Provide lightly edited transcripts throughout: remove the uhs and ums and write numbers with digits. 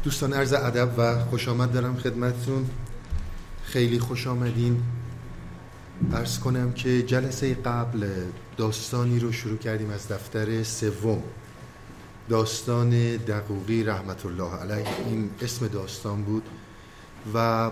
دوستان عرض ادب و خوش آمد دارم خدمتتون. خیلی خوش آمدین. عرض کنم که جلسه قبل داستانی رو شروع کردیم از دفتر سوم، داستان دقوقی رحمت الله علیه. این اسم داستان بود و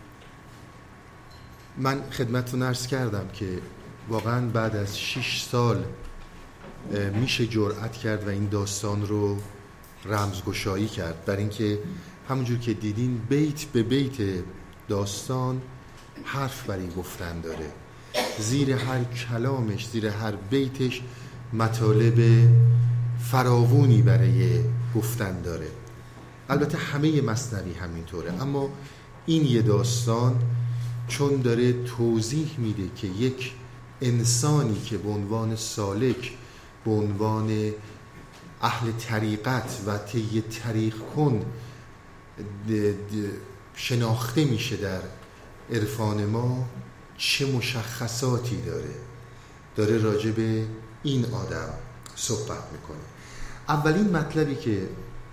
من خدمتتون عرض کردم که واقعا بعد از 6 سال میشه جرأت کرد و این داستان رو رمزگشایی کرد، برای اینکه همونجور که دیدین بیت به بیت داستان حرف برای گفتن داره، زیر هر کلامش، زیر هر بیتش مطالب فراوونی برای گفتن داره. البته همه مثنوی همینطوره، اما این یه داستان چون داره توضیح میده که یک انسانی که به عنوان سالک، به عنوان اهل طریقت و طی طریق کن شناخته میشه در عرفان ما، چه مشخصاتی داره راجع به این آدم صحبت میکنه. اولین مطلبی که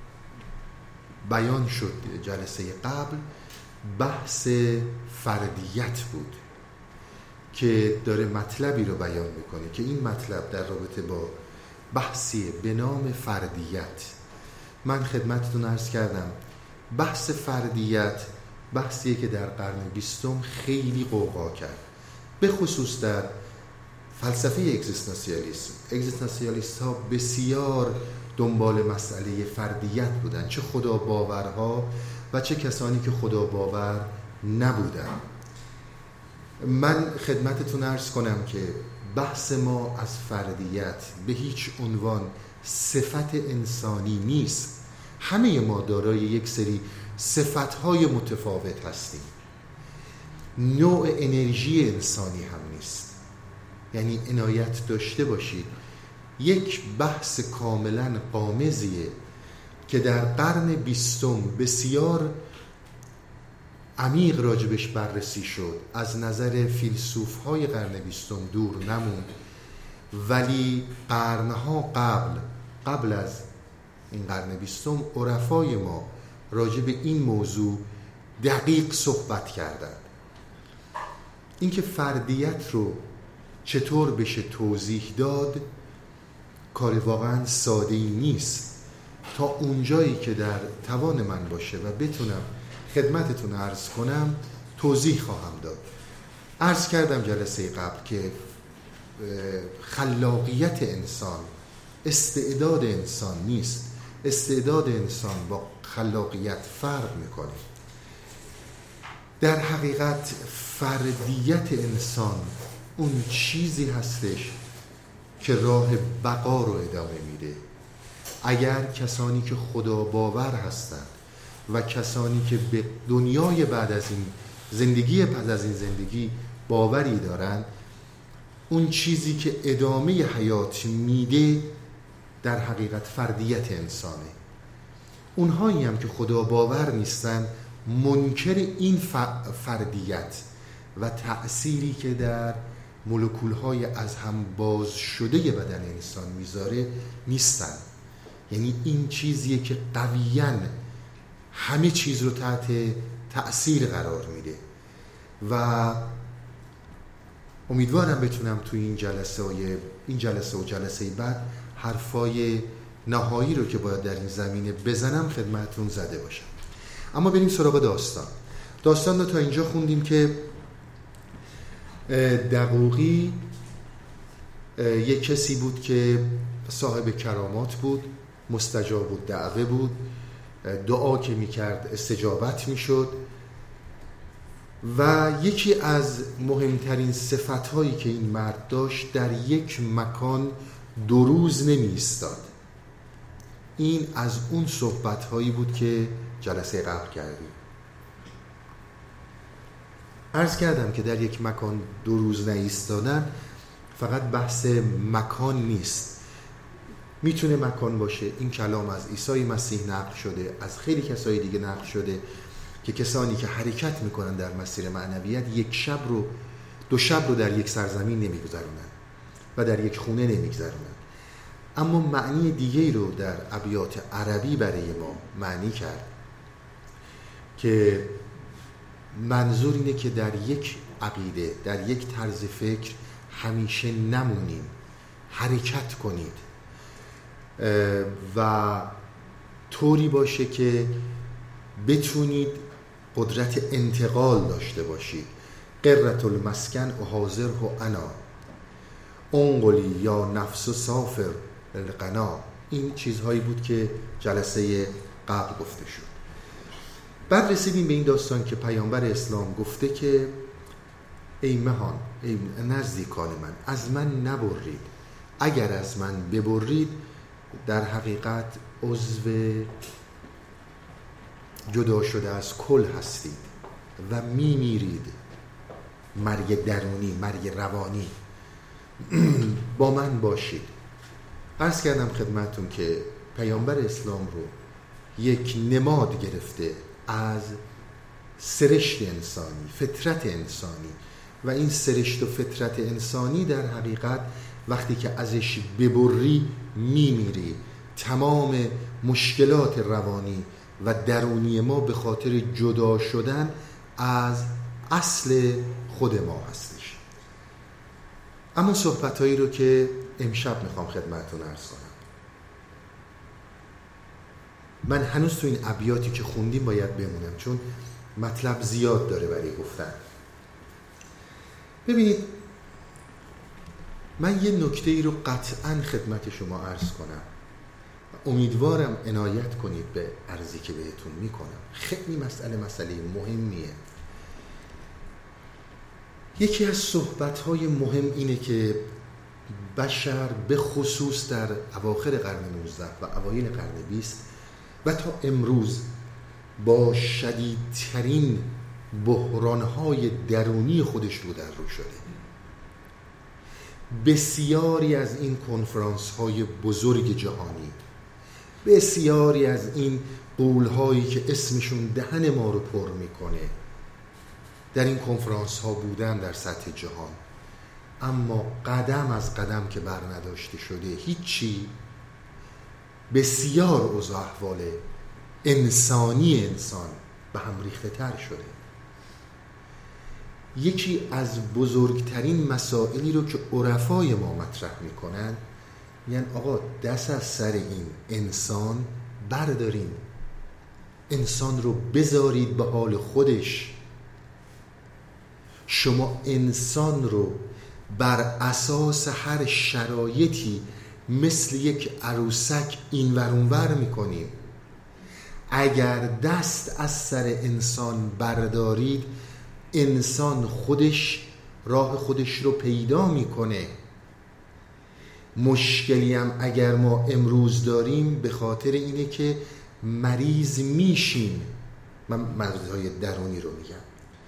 بیان شد جلسه قبل بحث فردیت بود که داره مطلبی رو بیان میکنه که این مطلب در رابطه با بحثی به نام فردیت. من خدمتتون عرض کردم بحث فردیت بحثیه که در قرن 20 خیلی غوغا کرد، به خصوص در فلسفه اگزیستانسیالیست ها بسیار دنبال مسئله فردیت بودن، چه خدا باورها و چه کسانی که خدا باور نبودن. من خدمتتون عرض کنم که بحث ما از فردیت به هیچ عنوان صفت انسانی نیست. همه ما دارای یک سری صفتهای متفاوت هستیم. نوع انرژی انسانی هم نیست. یعنی عنایت داشته باشید، یک بحث کاملا غامضیه که در قرن 20 بسیار عمیق راجبش بررسی شد، از نظر فیلسوف‌های قرن 20 دور نموند، ولی قرنها قبل از این قرن 20 عرفای ما راجب این موضوع دقیق صحبت کردند. اینکه فردیت رو چطور بشه توضیح داد کار واقعا ساده‌ای نیست. تا اونجایی که در توان من باشه و بتونم خدمتتون عرض کنم توضیح خواهم داد. عرض کردم جلسه قبل که خلاقیت انسان استعداد انسان نیست. استعداد انسان با خلاقیت فرق میکنه. در حقیقت فردیت انسان اون چیزی هستش که راه بقا رو ادامه میده. اگر کسانی که خدا باور هستند و کسانی که به دنیای بعد از این زندگی، پس از این زندگی باوری دارن، اون چیزی که ادامه حیات میده در حقیقت فردیت انسانه. اونهایی هم که خدا باور نیستن منکر این فردیت و تأثیری که در مولکولهای از هم باز شده بدن انسان میذاره نیستن. یعنی این چیزیه که قویاً همه چیز رو تحت تأثیر قرار میده و امیدوارم بتونم توی این جلسه و جلسه بعد حرفای نهایی رو که باید در این زمینه بزنم خدمتتون زده باشم. اما بریم سراغ داستان رو تا اینجا خوندیم که دقوقی یک کسی بود که صاحب کرامات بود، مستجاب الدعوه بود، دعا که میکرد استجابت میشد و یکی از مهمترین صفتهایی که این مرد داشت در یک مکان 2 روز نمی ایستاد. این از اون صحبتهایی بود که جلسه قبل کردیم. عرض کردم که در یک مکان 2 روز نایستادن فقط بحث مکان نیست، میتونه مکان باشه. این کلام از عیسی مسیح نقل شده، از خیلی کسای دیگه نقل شده که کسانی که حرکت میکنن در مسیر معنویت 1 شب رو 2 شب رو در یک سرزمین نمیگذرونن و در یک خونه نمیگذرونن. اما معنی دیگه رو در ابیات عربی برای ما معنی کرد. که منظور اینه که در یک عقیده، در یک طرز فکر همیشه نمونیم، حرکت کنید و طوری باشه که بتونید قدرت انتقال داشته باشید. قرة المسکن احاضره انا انقلی یا نفس سافر القنا. این چیزهایی بود که جلسه قبل گفته شد. بعد رسیدیم به این داستان که پیامبر اسلام گفته که ای مهان، ای نزدیکان من، از من نبرید. اگر از من ببرید در حقیقت عضو جدا شده از کل هستید و میمیرید. مرگ درونی، مرگ روانی. با من باشید. عرض کردم خدمتون که پیامبر اسلام رو یک نماد گرفته از سرشت انسانی، فطرت انسانی، و این سرشت و فطرت انسانی در حقیقت وقتی که ازش ببری میمیری. تمام مشکلات روانی و درونی ما به خاطر جدا شدن از اصل خود ما هستش. اما صحبتایی رو که امشب میخوام خدمتتون عرض کنم، من هنوز تو این ابیاتی که خوندیم باید بمونم چون مطلب زیاد داره برای گفتن. ببینید، من یه نکته ای رو قطعاً خدمت شما عرض کنم، امیدوارم عنایت کنید به عرضی که بهتون میکنم. خیلی مسئله مهمیه. یکی از صحبت‌های مهم اینه که بشر به خصوص در اواخر قرن 19 و اوایل قرن 20 و تا امروز با شدیدترین بحران‌های درونی خودش رو در رو شده. بسیاری از این کنفرانس‌های بزرگ جهانی، بسیاری از این قول‌هایی که اسمشون دهن ما رو پر میکنه در این کنفرانس‌ها بودن در سطح جهان، اما قدم از قدم که بر نداشته شده هیچی. بسیار اوضاع احوال انسانی انسان به هم ریخته تر شده. یکی از بزرگترین مسائلی رو که عرفای ما مطرح میکنن، یعنی آقا دست از سر این انسان بردارین، انسان رو بذارید به حال خودش. شما انسان رو بر اساس هر شرایطی مثل یک عروسک این ور اون ور میکنید. اگر دست از سر انسان بردارید، انسان خودش راه خودش رو پیدا میکنه. مشکلی هم اگر ما امروز داریم به خاطر اینه که مریض میشیم. من مریضهای درونی رو میگم.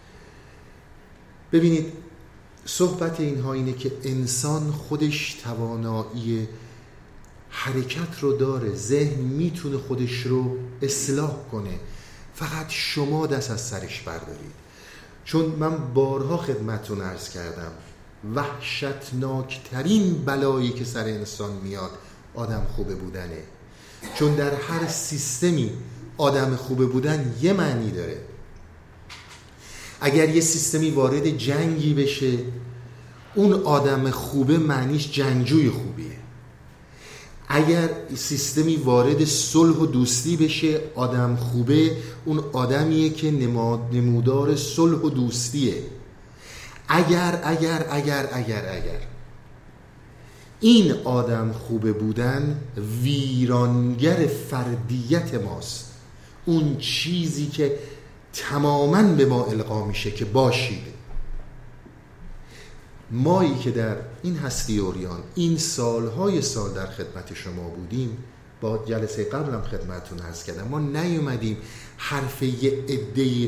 ببینید، صحبت اینها اینه که انسان خودش توانایی حرکت رو داره، ذهن میتونه خودش رو اصلاح کنه، فقط شما دست از سرش بردارید. چون من بارها خدمتتون عرض کردم، وحشتناکترین بلایی که سر انسان میاد آدم خوبه بودنه. چون در هر سیستمی آدم خوبه بودن یه معنی داره. اگر یه سیستمی وارد جنگی بشه، اون آدم خوبه معنیش جنگجوی خوبیه. اگر سیستمی وارد صلح و دوستی بشه، آدم خوبه اون آدمیه که نمودار صلح و دوستیه. اگر این آدم خوبه بودن ویرانگر فردیت ماست. اون چیزی که تماماً به ما القا میشه که باشید. مایی که در این هستی اوریان این سالهای سال در خدمت شما بودیم، با جلسه قبلم خدمتتون عرض کردم، ما نیومدیم حرف یه عده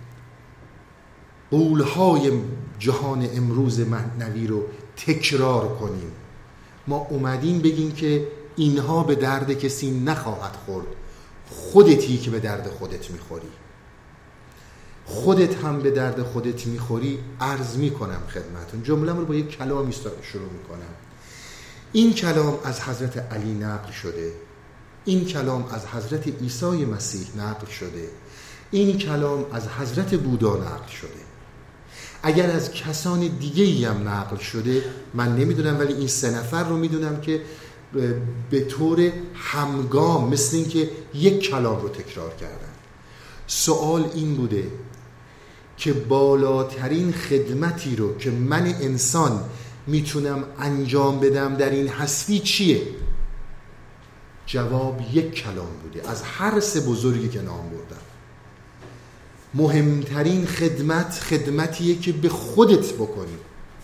قولهای جهان امروز معنوی رو تکرار کنیم. ما اومدیم بگیم که اینها به درد کسی نخواهد خورد. خودتی که به درد خودت میخوری، خودت هم به درد خودت میخوری. عرض میکنم خدمتون، جمله‌ام رو با یک کلامی شروع میکنم. این کلام از حضرت علی نقل شده، این کلام از حضرت عیسی مسیح نقل شده این کلام از حضرت بودا نقل شده. اگر از کسان دیگه‌ای هم نقل شده من نمیدونم، ولی این 3 نفر رو میدونم که به طور همگام مثل این که یک کلام رو تکرار کردن. سوال این بوده که بالاترین خدمتی رو که من انسان میتونم انجام بدم در این هستی چیه؟ جواب یک کلام بوده از هر 3 بزرگی که نام بردم. مهمترین خدمتیه که به خودت بکنی.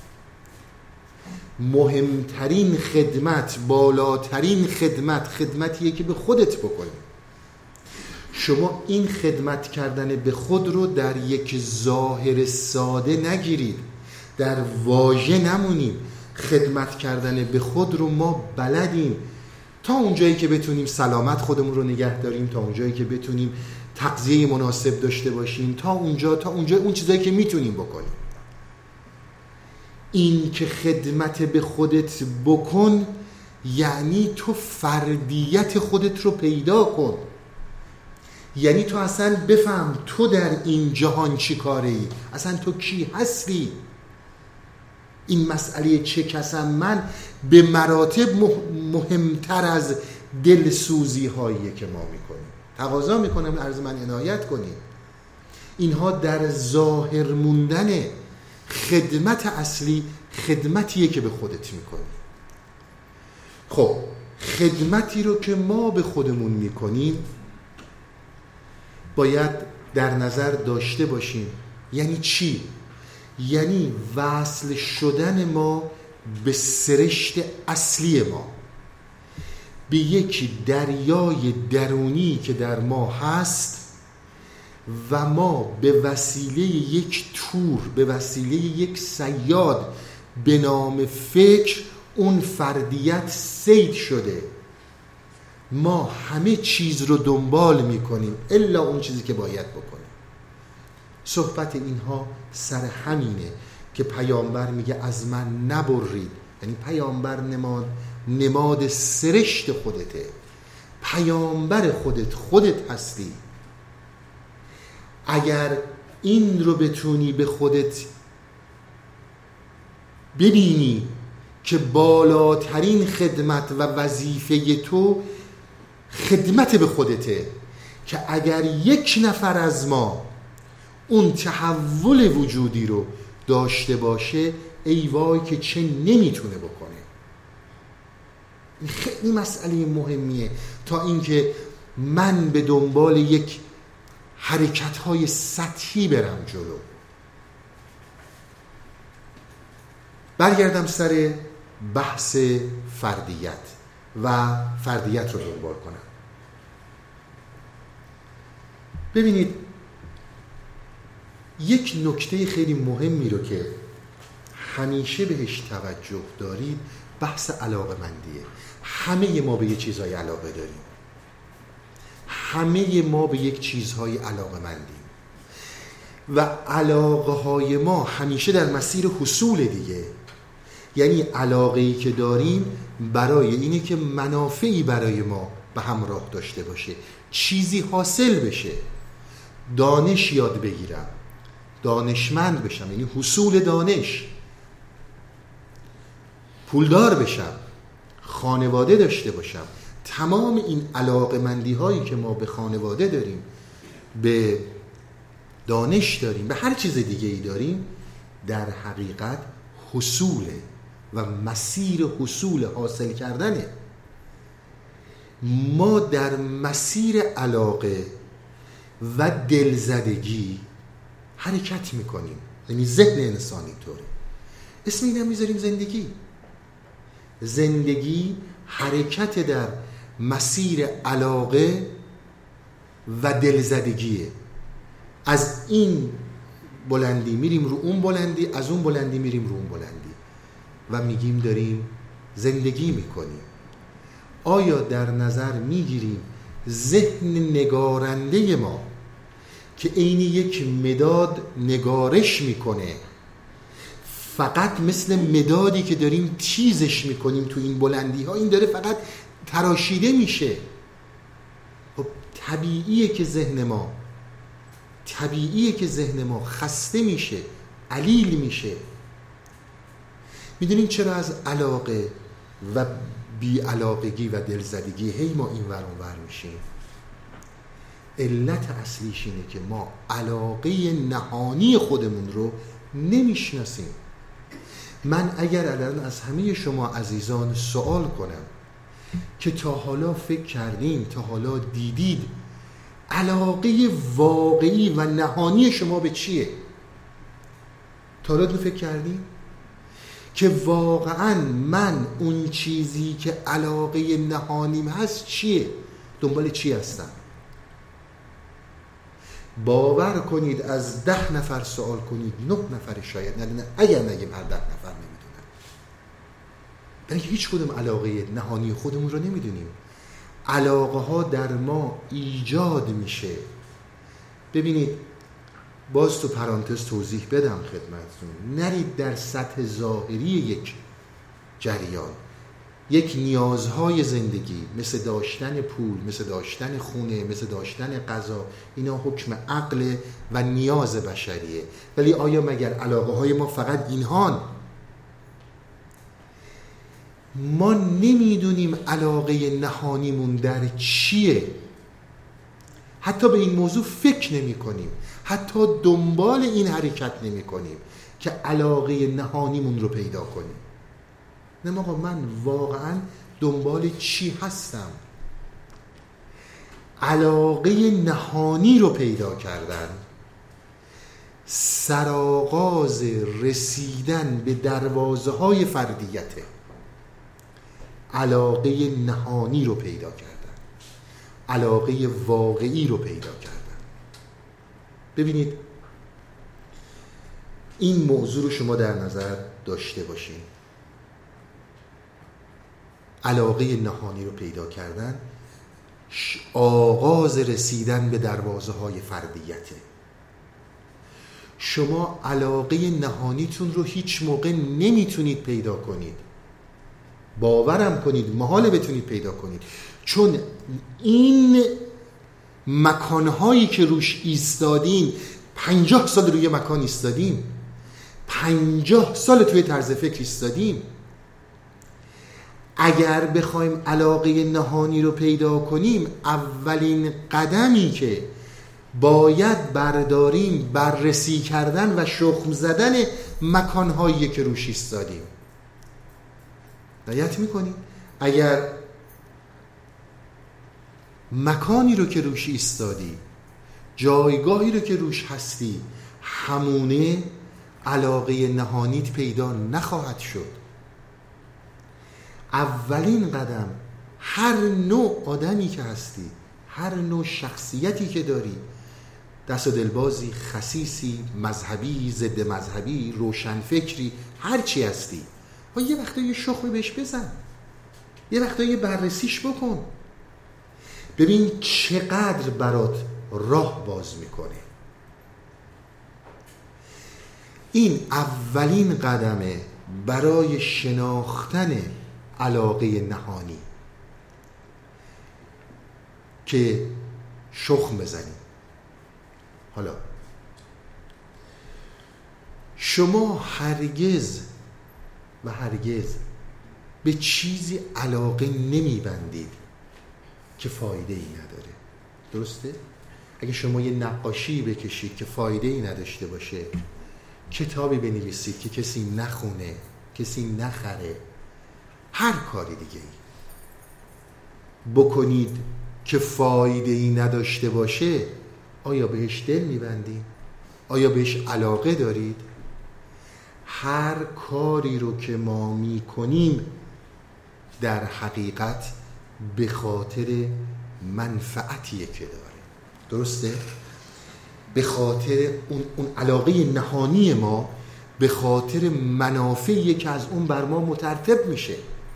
مهمترین خدمت، بالاترین خدمتیه که به خودت بکنی. شما این خدمت کردن به خود رو در یک ظاهر ساده نگیرید، در واژه نمونیم. خدمت کردن به خود رو ما بلدیم تا اونجایی که بتونیم سلامت خودمون رو نگه داریم، تا اونجایی که بتونیم تغذیه مناسب داشته باشیم، تا اونجا اون چیزایی که میتونیم بکنیم. این که خدمت به خودت بکن یعنی تو فردیت خودت رو پیدا کن، یعنی تو اصلا بفهم تو در این جهان چی کاره ای، اصلا تو کی هستی. این مسئله چه کسم من به مراتب مهمتر از دلسوزی هایی که ما میکنیم. تقاضا میکنم عرض من عنایت کنید. اینها در ظاهر موندن خدمت اصلی خدمتیه که به خودت میکنی. خب خدمتی رو که ما به خودمون میکنیم باید در نظر داشته باشیم. یعنی چی؟ یعنی وصل شدن ما به سرشت اصلی ما، به یک دریای درونی که در ما هست و ما به وسیله یک تور، به وسیله یک صیاد به نام فکر اون فردیت صید شده. ما همه چیز رو دنبال میکنیم الا اون چیزی که باید بکنیم. صحبت اینها سر همینه که پیامبر میگه از من نبرید. یعنی پیامبر نماد سرشت خودته، پیامبر خودت هستی. اگر این رو بتونی به خودت ببینی که بالاترین خدمت و وظیفه تو خدمت به خودته، که اگر یک نفر از ما اون تحول وجودی رو داشته باشه ای وای که چه نمیتونه بکنه. این خیلی مسئله مهمیه تا اینکه من به دنبال یک حرکت‌های سطحی برم جلو. برگردم سر بحث فردیت و فردیت رو دنبال کنم. ببینید یک نکته خیلی مهمی رو که همیشه بهش توجه دارید بحث علاقه مندیه. همه ما به یک چیزهای علاقه داریم، همه ما به یک چیزهای علاقه مندیم و علاقه های ما همیشه در مسیر حصول دیگه. یعنی علاقه‌ای که داریم برای اینه که منافعی برای ما به همراه داشته باشه، چیزی حاصل بشه، دانش یاد بگیرم، دانشمند بشم، یعنی حصول دانش، پولدار بشم، خانواده داشته باشم. تمام این علاقه‌مندی هایی که ما به خانواده داریم، به دانش داریم، به هر چیز دیگه ای داریم، در حقیقت حصوله و مسیر حصول حاصل کردنه. ما در مسیر علاقه و دلزدگی حرکت میکنیم. یعنی ذهن انسانی طوره. اسم اینم میذاریم زندگی. زندگی حرکت در مسیر علاقه و دلزدگیه. از این بلندی میریم رو اون بلندی، از اون بلندی میریم رو اون بلندی و میگیم داریم زندگی میکنیم. آیا در نظر میگیریم ذهن نگارنده ما که عین یک مداد نگارش میکنه، فقط مثل مدادی که داریم تیزش میکنیم تو این بلندی ها، این داره فقط تراشیده میشه. خب طبیعیه که ذهن ما طبیعیه که ذهن ما خسته میشه، علیل میشه. میدونین چرا از علاقه و بی‌علاقگی و دلزدگی هی ما این ور اون ور میشیم؟ علت اصلیش اینه که ما علاقه نهانی خودمون رو نمیشناسیم. من اگر الان از همه شما عزیزان سوال کنم که تا حالا فکر کردین، تا حالا دیدید علاقه واقعی و نهانی شما به چیه؟ تا حالا فکر کردین؟ که واقعا من اون چیزی که علاقه نهانیم هست چیه؟ دنبال چی هستم؟ باور کنید از 10 نفر سوال کنید 9 نفر شاید ندونن، اگر نگیم هر 10 نفر نمیدونن. برای هیچ کدوم علاقه نهانی خودمون رو نمیدونیم. علاقه ها در ما ایجاد میشه. ببینید باز تو پرانتز توضیح بدم خدمتتون، نرید در سطح ظاهری یک جریان، یک نیازهای زندگی مثل داشتن پول، مثل داشتن خونه، مثل داشتن غذا، اینا حکم عقل و نیاز بشریه. ولی آیا مگر علاقه های ما فقط اینهان؟ ما نمیدونیم علاقه نهانیمون در چیه، حتی به این موضوع فکر نمی کنیم، حتی دنبال این حرکت نمی کنیم که علاقه نهانیمون رو پیدا کنیم. نه آقا، من واقعا دنبال چی هستم؟ علاقه نهانی رو پیدا کردن سرآغاز رسیدن به دروازه های فردیته. علاقه نهانی رو پیدا کردن، علاقه واقعی رو پیدا کردن. ببینید این موضوع رو شما در نظر داشته باشین. علاقه نهانی رو پیدا کردن آغاز رسیدن به دروازه های فردیته. شما علاقه نهانیتون رو هیچ موقع نمیتونید پیدا کنید، باورم کنید محاله بتونید پیدا کنید، چون این مکانهایی که روش ایستادین، 50 سال روی مکان ایستادین، 50 سال توی طرز فکر ایستادین. اگر بخوایم علاقه نهانی رو پیدا کنیم، اولین قدمی که باید برداریم بررسی کردن و شخم زدن مکانهایی که روش ایستادیم. دقت میکنیم اگر مکانی رو که روش ایستادی، جایگاهی رو که روش هستی، همونه علاقه نهانیت پیدا نخواهد شد. اولین قدم، هر نوع آدمی که هستی، هر نوع شخصیتی که داری، دست و دلبازی، خسیسی، مذهبی، ضد مذهبی، روشنفکری، هر چی هستی، و یه وقتا یه شخمی بهش بزن، یه وقتا یه بررسیش بکن، ببین چقدر برات راه باز میکنه. این اولین قدمه برای شناختن علاقه نهانی که شخم بزنیم. حالا شما هرگز و هرگز به چیزی علاقه نمیبندید که فایده ای نداره. درسته؟ اگه شما یه نقاشی بکشید که فایده ای نداشته باشه، کتابی بنویسید که کسی نخونه، کسی نخره، هر کاری دیگه ای بکنید که فایده ای نداشته باشه، آیا بهش دل میبندید؟ آیا بهش علاقه دارید؟ هر کاری رو که ما میکنیم در حقیقت به خاطر منفعتیه که داره. درسته؟ به خاطر اون علاقه نهانی ما، به خاطر منافعی که از اون بر ما مترتب میشه.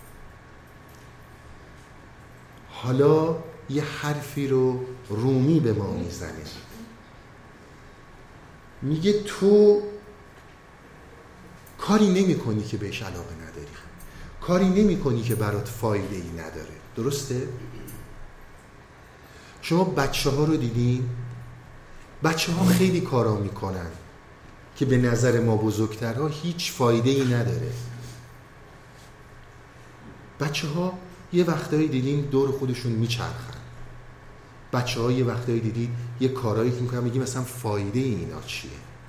حالا یه حرفی رو رومی به ما میزنه، میگه تو کاری نمی کنی که بهش علاقه نداری، کاری نمی کنی که برات فایده ای نداره. درسته؟ شما بچه ها رو دیدین؟ بچه ها خیلی کارا میکنن که به نظر ما بزرگترها هیچ فایده ای نداره. بچه ها یه وقتایی دیدین دور خودشون میچرخن. بچه ها یه وقتایی دیدید یه کارایی که میکنن میگیم مثلا فایده اینا چیه؟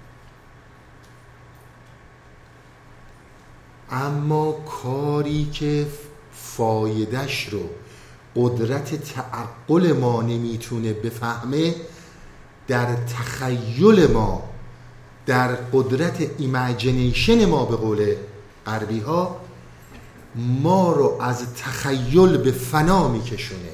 اما کاری که فایدهش رو قدرت تعقل ما نمیتونه بفهمه، در تخیل ما، در قدرت ایمیجینیشن ما به قول غربی ها، ما رو از تخیل به فنا میکشونه.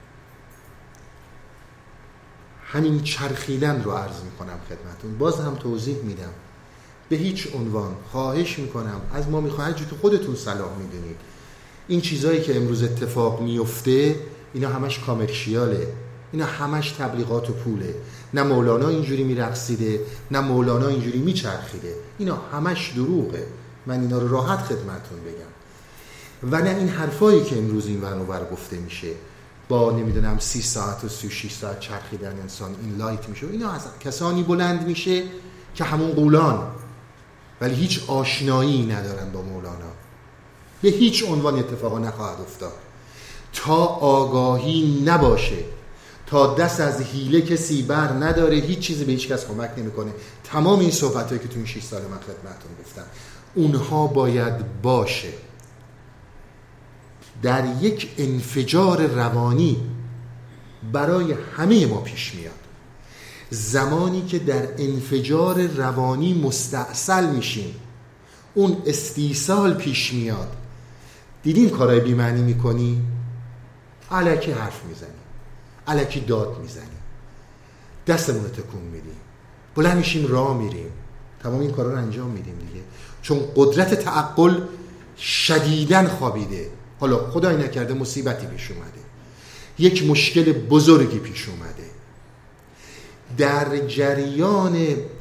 همین چرخیدن رو عرض میکنم خدمتون، باز هم توضیح میدم. به هیچ عنوان خواهش میکنم از ما میخواهد جو تو خودتون صلاح میدونید این چیزایی که امروز اتفاق میفته اینا همش کامرشیاله، اینا همش تبلیغات و پوله. نه مولانا اینجوری میرقصیده، نه مولانا اینجوری میچرخیده، اینا همش دروغه. من اینا رو راحت خدمتون بگم. و نه این حرفایی که امروز این ور و ور گفته میشه با نمیدونم 30 ساعت و 36 ساعت چرخیدن انسان این لایت میشه، اینا از کسانی بلند میشه که همون قولان ولی هیچ آشنایی ندارن با مولانا. به هیچ عنوان اتفاقا نخواهد افتاد تا آگاهی نباشه، تا دست از حیله کسی بر نداره، هیچ چیزی به هیچ کس کمک نمیکنه. تمام این صحبتایی که تو این 6 سال من خدمتتون گفتم اونها باید باشه. در یک انفجار روانی برای همه ما پیش میاد. زمانی که در انفجار روانی مستعسل میشیم، اون استیصال پیش میاد. دیدین کارهای بی‌معنی میکنی؟ الکی حرف میزنی، الکی داد میزنی، دستمون رو تکون میدیم، بلند میشیم راه میریم، تمام این کارا رو انجام میدیم دیگه. چون قدرت تعقل شدیداً خوابیده. حالا خدای نکرده مصیبتی پیش اومده، یک مشکل بزرگی پیش اومده، در جریان